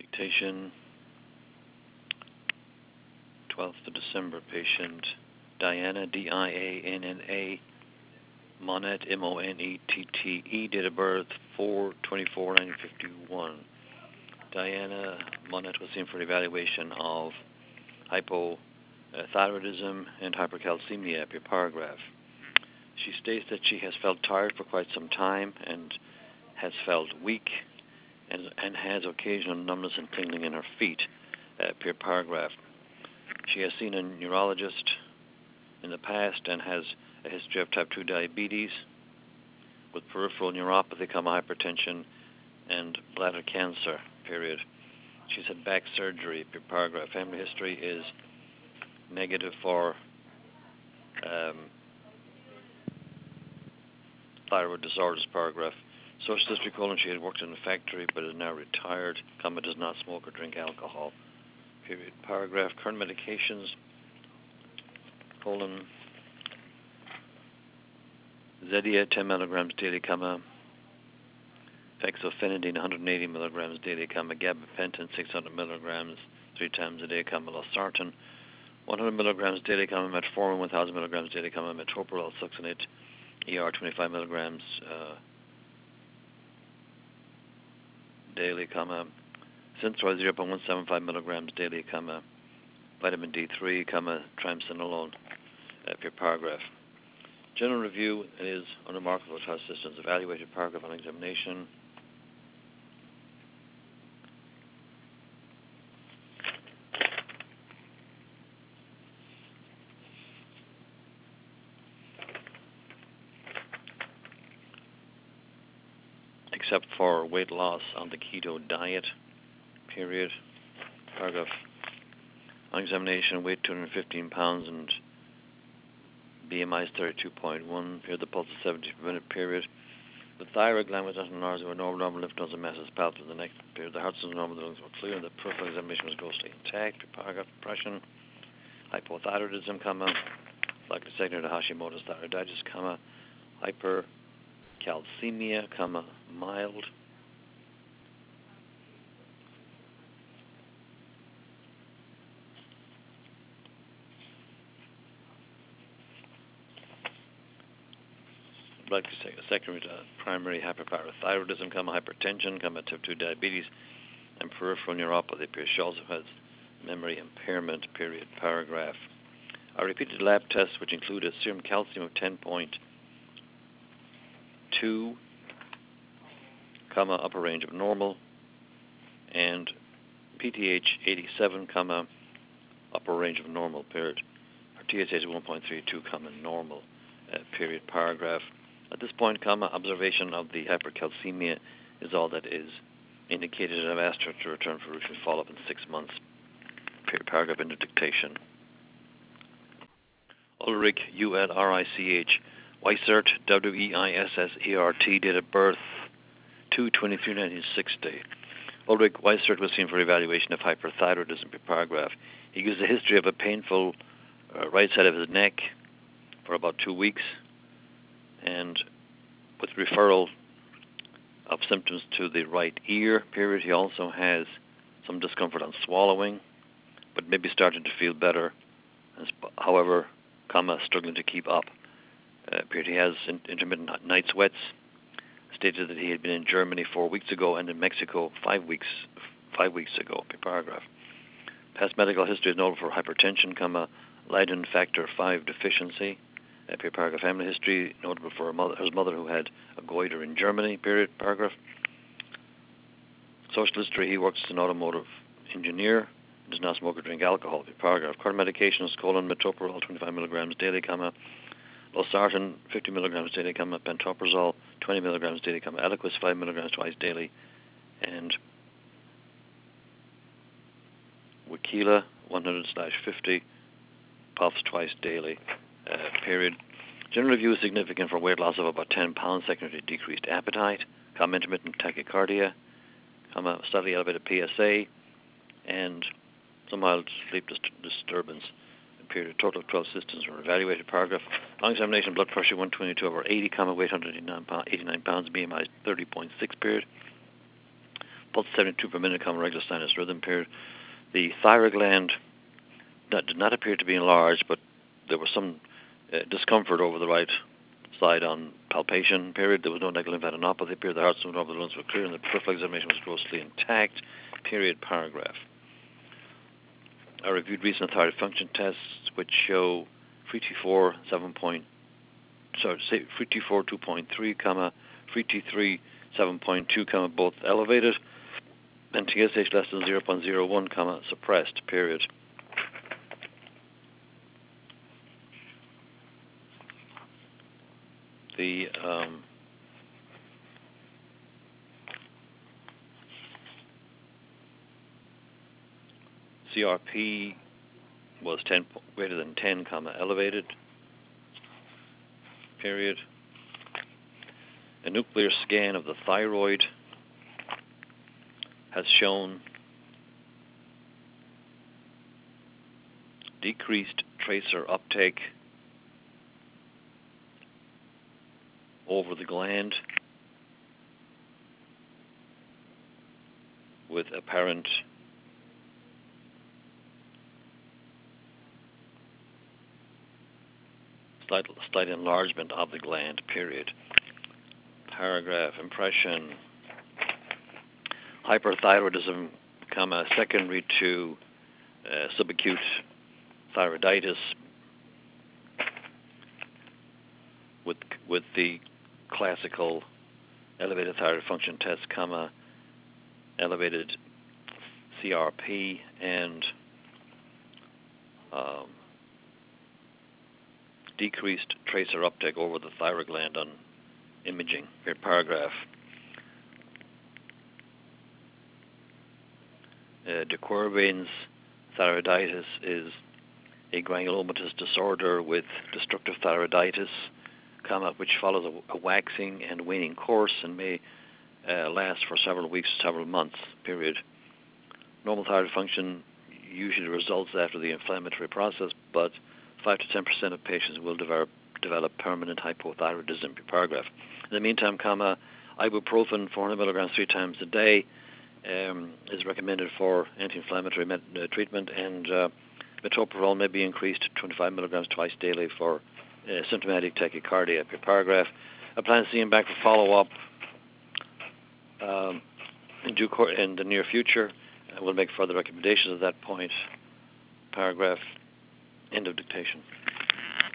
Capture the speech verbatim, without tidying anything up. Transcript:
Dictation, twelfth of December, patient Diana, D I A N N A, Monette, M O N E T T E, date of birth four twenty-four nineteen fifty-one. Diana Monette was seen for evaluation of hypothyroidism and hypercalcemia, per paragraph. She states that she has felt tired for quite some time and has felt weak and, and has occasional numbness and tingling in her feet, uh, per paragraph. She has seen a neurologist in the past and has a history of type two diabetes with peripheral neuropathy, comma, hypertension, and bladder cancer, period. She's had back surgery, per paragraph. Family history is negative for um, thyroid disorders, paragraph. Social history, colon, she had worked in a factory but is now retired, comma, does not smoke or drink alcohol, period. Paragraph. Current medications, colon, Zetia, ten milligrams daily, comma, fexofenadine, one hundred eighty milligrams daily, comma, gabapentin, six hundred milligrams, three times a day, comma, losartan, one hundred milligrams daily, comma, metformin, one thousand milligrams daily, comma, metoprolol, succinate, E R, twenty-five milligrams uh, daily, comma, Synthroid, zero point one seven five milligrams daily, comma, vitamin D three, comma, triamcinolone, uh, per paragraph. General review is unremarkable test systems evaluated, paragraph on examination. Except for weight loss on the keto diet, period. Paragraph on examination, weight two hundred fifteen pounds and B M I is thirty-two point one, period. The pulse is seventy per minute, period. The thyroid gland was not enlarged, were normal, normal lymph nodes and masses palpable in the neck, period. The heart was normal, the lungs were clear, and the peripheral examination was grossly intact, paragraph. Depression, hypothyroidism, comma, likely secondary to Hashimoto's thyroiditis, comma, hypercalcemia, comma, mild. Like to say, secondary to primary hyperparathyroidism, comma, hypertension, comma, type two diabetes, and peripheral neuropathy, period. She also has memory impairment, period, paragraph. I repeated lab tests, which include a serum calcium of ten point two, comma, upper range of normal, and P T H eighty-seven, comma, upper range of normal, period. Her T S H is one point three two, comma, normal, uh, period, paragraph. At this point, comma, observation of the hypercalcemia is all that is indicated, and I've asked her to return for routine follow-up in six months. Period, paragraph into dictation. Ulrich, U L R I C H, Weissert, W E I S S E R T, date of birth two twenty-three nineteen sixty. Ulrich Weissert was seen for evaluation of hyperthyroidism, per paragraph. He gives a history of a painful uh, right side of his neck for about two weeks, and with referral of symptoms to the right ear, period. He also has some discomfort on swallowing, but maybe starting to feel better, however, comma, struggling to keep up, uh, period. He has in, intermittent night sweats, stated that he had been in Germany four weeks ago and in Mexico five weeks five weeks ago, per paragraph. Past medical history is notable for hypertension, comma, Leiden factor five deficiency, uh, per paragraph. Family history notable for her mother, his mother who had a goiter in Germany, period, paragraph. Social history, he works as an automotive engineer, does not smoke or drink alcohol, per paragraph. Current medications, colon, metoprolol, twenty-five milligrams daily, comma, losartan, fifty milligrams daily, comma, pantoprazole, twenty milligrams daily, comma, Eliquis, five milligrams twice daily, and Wikila, one hundred slash fifty, puffs twice daily, uh, period. General review is significant for weight loss of about ten pounds, secondary to decreased appetite, comma, intermittent tachycardia, comma, slightly elevated P S A, and some mild sleep dis- disturbance, period. A total of twelve systems were evaluated, paragraph. On examination, blood pressure one twenty-two over eighty, comma, weight one hundred eighty-nine pounds, B M I thirty point six, period. pulse seventy-two per minute, comma, regular sinus rhythm, period. The thyroid gland that did not appear to be enlarged, but there was some uh, discomfort over the right side on palpation, period. There was no negative lymphadenopathy, period. The heart soon over the lungs were clear, and the peripheral examination was grossly intact, period, paragraph. I reviewed recent thyroid function tests, which show free T four seven point, sorry, say free T four two point three, comma, free T three seven point two, comma, both elevated, and T S H less than zero point zero one, comma, suppressed, period. The um, C R P was ten, greater than ten, comma, elevated, period. A nuclear scan of the thyroid has shown decreased tracer uptake over the gland with apparent slight, slight enlargement of the gland, period. Paragraph, impression, hyperthyroidism, comma, secondary to uh, subacute thyroiditis with with the classical elevated thyroid function test, comma, elevated C R P and um, decreased tracer uptake over the thyroid gland on imaging. Here, paragraph. Uh, de Quervain's thyroiditis is a granulomatous disorder with destructive thyroiditis, comma, which follows a, a waxing and waning course and may uh, last for several weeks, several months, period. Normal thyroid function usually results after the inflammatory process, but five to ten percent of patients will develop, develop permanent hypothyroidism, paragraph. In the meantime, comma, ibuprofen four hundred milligrams three times a day um, is recommended for anti-inflammatory med- uh, treatment, and uh, metoprolol may be increased to twenty-five milligrams twice daily for uh, symptomatic tachycardia, paragraph. I plan to see him back for follow-up um, in, due course, in the near future. We'll make further recommendations at that point. Paragraph. End of dictation.